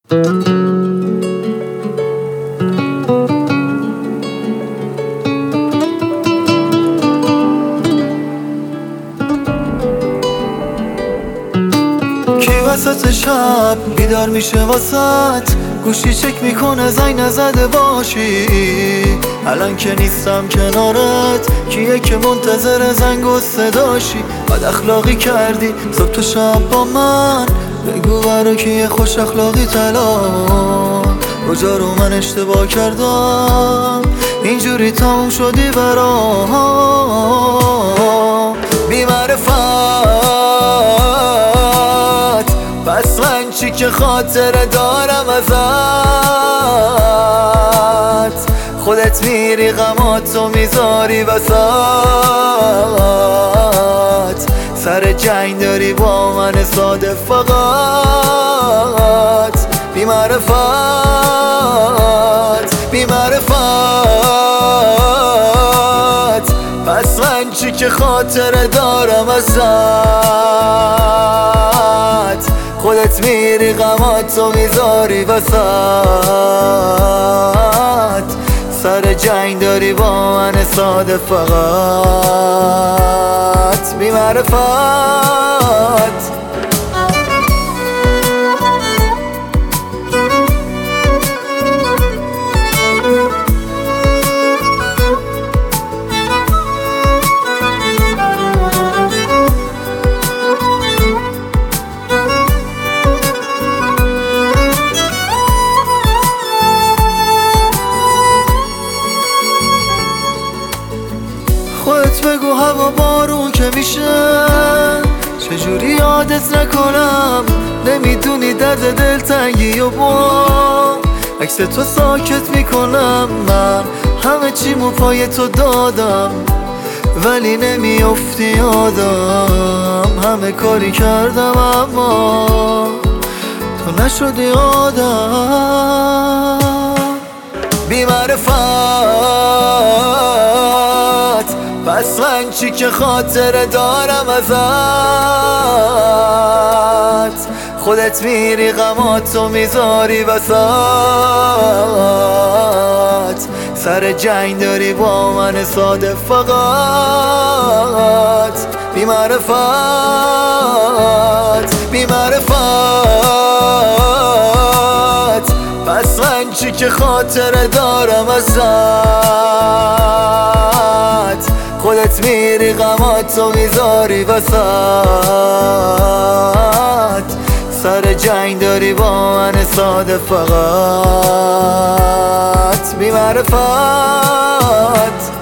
کی وسط شب بیدار میشه واسط، گوشی چک میکنه زنگ نزده باشی. الان که نیستم کنارت، کیه که منتظر زنگ و صداشی؟ بد اخلاقی کردی صبح تو شب با من، بگو برا کیه خوش اخلاقی الان؟ کجا رو من اشتباه کردم اینجوری تموم شدی برام؟ بی معرفت پس من چی که خاطره دارم ازت؟ خودت میری غماتو میذاری وسط، سر جنگ داری با من ساده فقط. بی معرفت بی معرفت پس من چی که خاطره دارم ازت؟ خودت میری غماتو میذاری وسط، سر جنگ داری با من ساده فقط. بی معرفت خودت بگو هوا بارون که میشه چجوری یادت نکنم؟ نمیدونی درد دلتنگی و با عکس تو ساکت میکنم. من همه چیمو پای تو دادم ولی نمیافتی یادم. همه کاری کردم اما تو نشدی آدم. بی معرفت پس من چی که خاطره دارم ازت؟ خودت میری غماتو میذاری وسط، سر جنگ داری با من ساده فقط. بی معرفت بی معرفت پس من چی که خاطره دارم ازت؟ خودت میری غماتو میذاری وسط، سر جنگ داری با من ساده فقط. بی معرفت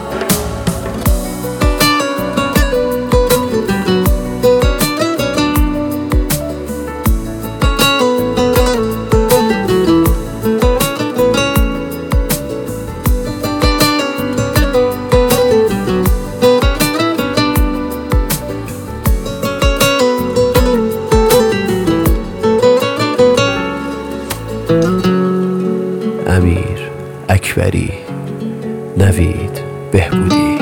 امیر اکبری، نوید بهبودی.